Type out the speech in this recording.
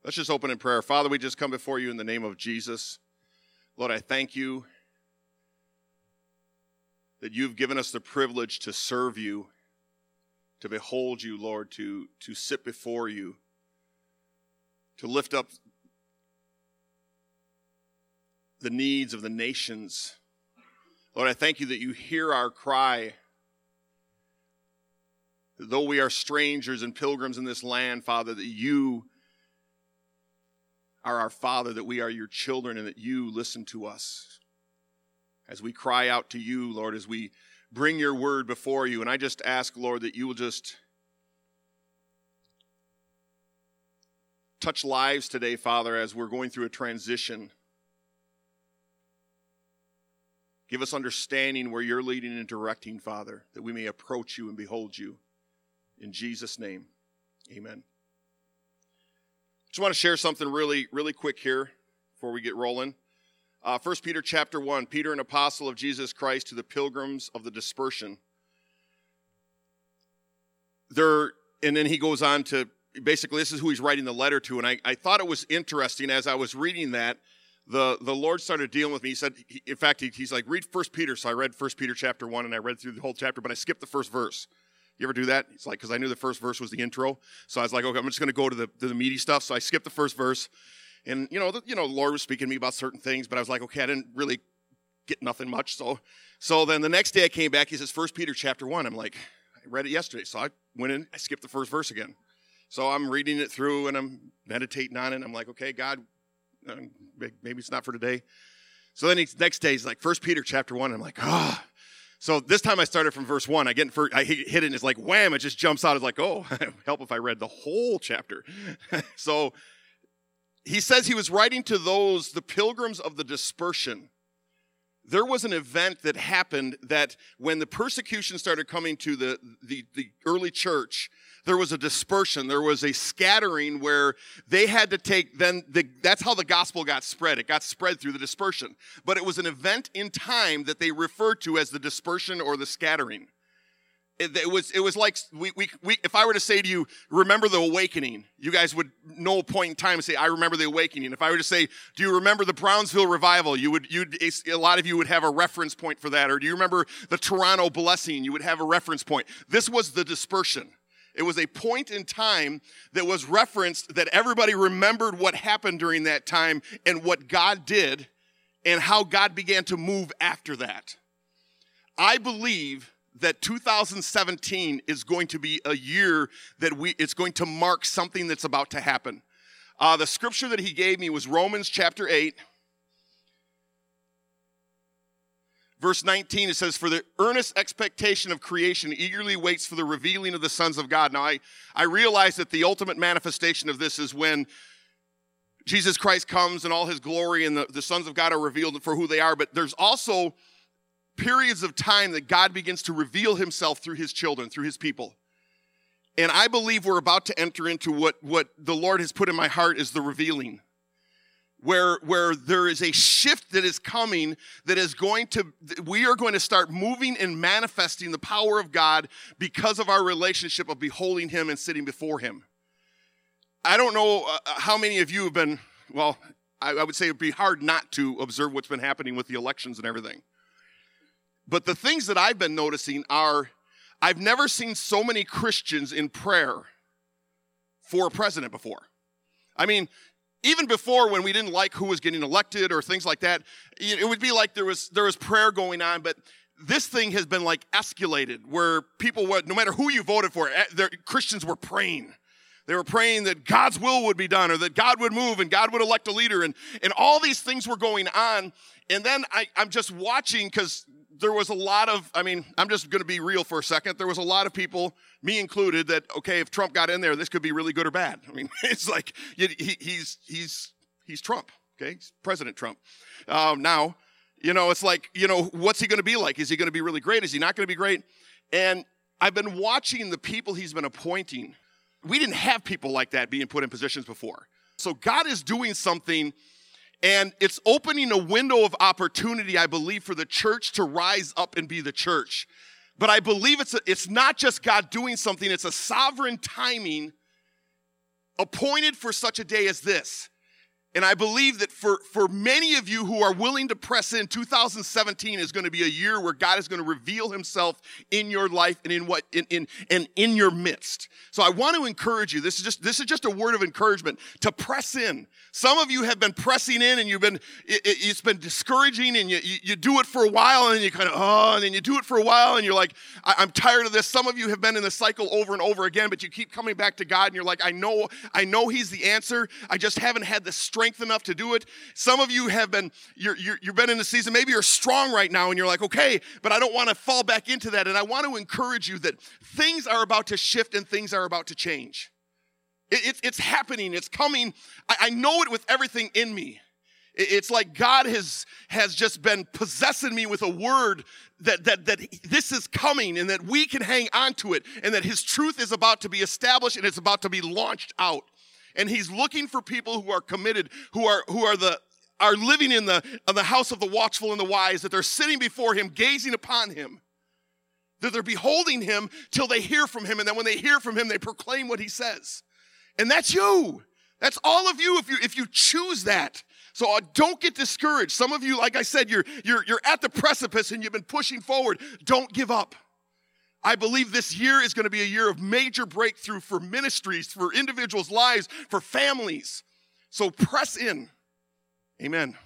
Let's just open in prayer. Father, we just come before you in the name of Jesus. Lord, I thank you that you've given us the privilege to serve you, to behold you, Lord, to sit before you, to lift up the needs of the nations. Lord, I thank you that you hear our cry. Though we are strangers and pilgrims in this land, Father, that you are our Father, that we are your children, and that you listen to us as we cry out to you, Lord, as we bring your word before you. And I just ask, Lord, that you will just touch lives today, Father, as we're going through a transition. Give us understanding where you're leading and directing, Father, that we may approach you and behold you. In Jesus' name, amen. Just want to share something really quick here before we get rolling. 1 Peter chapter 1, Peter, an apostle of Jesus Christ, to the pilgrims of the dispersion. And then he goes on to, basically this is who he's writing the letter to, and I thought it was interesting as I was reading that, the Lord started dealing with me. He said, in fact, he's like, read 1 Peter. So I read 1 Peter chapter 1, and I read through the whole chapter, but I skipped the first verse. You ever do that? It's like, because I knew the first verse was the intro. So I was like, okay, I'm just going to go to the meaty stuff. So I skipped the first verse. And, the Lord was speaking to me about certain things, but I was like, okay, I didn't really get nothing much. So then the next day I came back, he says, 1 Peter chapter 1. I'm like, I read it yesterday. So I went in, I skipped the first verse again. So I'm reading it through, and I'm meditating on it. And I'm like, okay, God, maybe it's not for today. So then next day, he's like, 1 Peter chapter 1. And I'm like, So this time I started from verse 1. I hit it, and it's like, wham, it just jumps out. It's like, oh, help if I read the whole chapter. So he says he was writing to the pilgrims of the dispersion. There was an event that happened that when the persecution started coming to the early church, there was a dispersion. There was a scattering where they had to take, that's how the gospel got spread. It got spread through the dispersion. But it was an event in time that they referred to as the dispersion or the scattering. It was like, if I were to say to you, remember the awakening, you guys would know a point in time and say, I remember the awakening. If I were to say, do you remember the Brownsville revival? A lot of you would have a reference point for that. Or do you remember the Toronto blessing? You would have a reference point. This was the dispersion. It was a point in time that was referenced that everybody remembered what happened during that time and what God did and how God began to move after that. I believe that 2017 is going to be a year that it's going to mark something that's about to happen. The scripture that he gave me was Romans chapter 8, verse 19. It says, for the earnest expectation of creation eagerly waits for the revealing of the sons of God. Now, I realize that the ultimate manifestation of this is when Jesus Christ comes and all his glory and the sons of God are revealed for who they are. But there's also periods of time that God begins to reveal himself through his children, through his people. And I believe we're about to enter into what the Lord has put in my heart is the revealing. Where there is a shift that is coming that is we are going to start moving and manifesting the power of God because of our relationship of beholding him and sitting before him. I don't know how many of you have been, well, I would say it'd be hard not to observe what's been happening with the elections and everything. But the things that I've been noticing are, I've never seen so many Christians in prayer for a president before. I mean, even before when we didn't like who was getting elected or things like that, it would be like there was prayer going on, but this thing has been like escalated where people would, no matter who you voted for, Christians were praying. They were praying that God's will would be done or that God would move and God would elect a leader and all these things were going on. And then I'm just watching because there was a lot of, I'm just going to be real for a second. There was a lot of people, me included, that, okay, if Trump got in there, this could be really good or bad. It's like, he's Trump, okay? He's President Trump. Now, it's like, what's he going to be like? Is he going to be really great? Is he not going to be great? And I've been watching the people he's been appointing. We didn't have people like that being put in positions before. So God is doing something. And it's opening a window of opportunity, I believe, for the church to rise up and be the church. But I believe it's not just God doing something, it's a sovereign timing appointed for such a day as this. And I believe that for many of you who are willing to press in, 2017 is going to be a year where God is going to reveal himself in your life and in your midst. So I want to encourage you. This is just a word of encouragement to press in. Some of you have been pressing in and it's been discouraging, and you do it for a while and then you kind of, and then you do it for a while and you're like, I'm tired of this. Some of you have been in the cycle over and over again, but you keep coming back to God and you're like, I know he's the answer. I just haven't had the strength enough to do it. Some of you have been, you've been in the season, maybe you're strong right now and you're like, okay, but I don't want to fall back into that. And I want to encourage you that things are about to shift and things are about to change. It's happening. It's coming. I know it with everything in me. It's like God has just been possessing me with a word that this is coming and that we can hang on to it and that his truth is about to be established and it's about to be launched out. And he's looking for people who are committed, who are living in the house of the watchful and the wise, that they're sitting before him, gazing upon him, that they're beholding him till they hear from him, and then when they hear from him, they proclaim what he says. And that's you. That's all of you if you choose that. So don't get discouraged. Some of you, like I said, you're at the precipice and you've been pushing forward. Don't give up. I believe this year is going to be a year of major breakthrough for ministries, for individuals' lives, for families. So press in. Amen.